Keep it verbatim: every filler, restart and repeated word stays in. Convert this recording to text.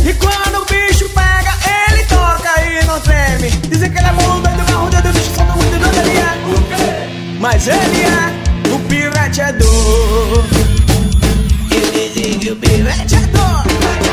E quando o bicho pega, ele toca e não treme. Dizem que ele é bom, doido, carro, doido, bicho solta muito, doido ele é. Mas ele é, o pivete é doido. Eu dizem que o pivete é doido.